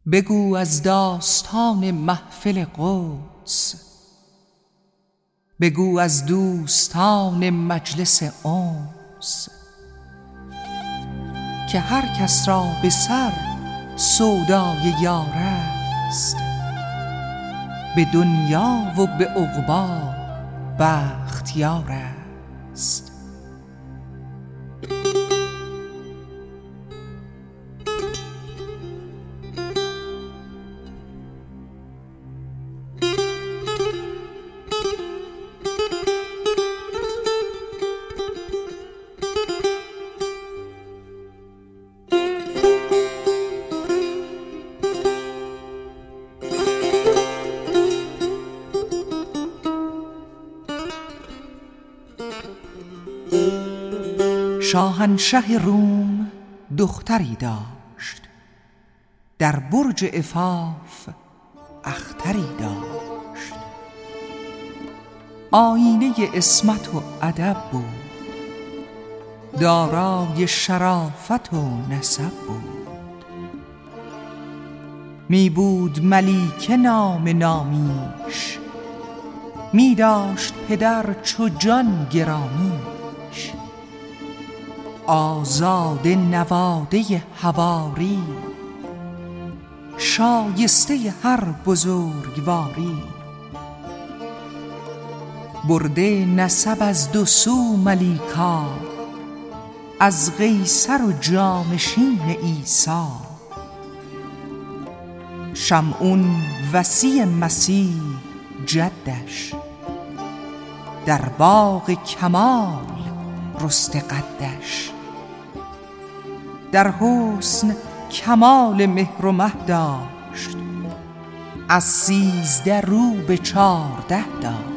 بگو از داستان محفل قدس، بگو از دوستان مجلس انس، که هر کس را به سر سودای یار است، به دنیا و به عقبی بختیار است. شاهنشه روم دختری داشت، در برج عفاف اختری داشت. آینه عصمت و ادب بود، دارای شرافت و نسب بود. می بود ملیکه نام نامیش، می داشت پدر چو جان گرامیش. آزاده نواده حواری، شایسته هر بزرگواری. برده نسب از دو سو ملیکا، از قیصر و جانشین عیسی. شمعون وصی مسیح جدش، در باغ کمال رسته قدش. در حسن کمال مهر و مه داشت، از 13 رو به 14 داشت.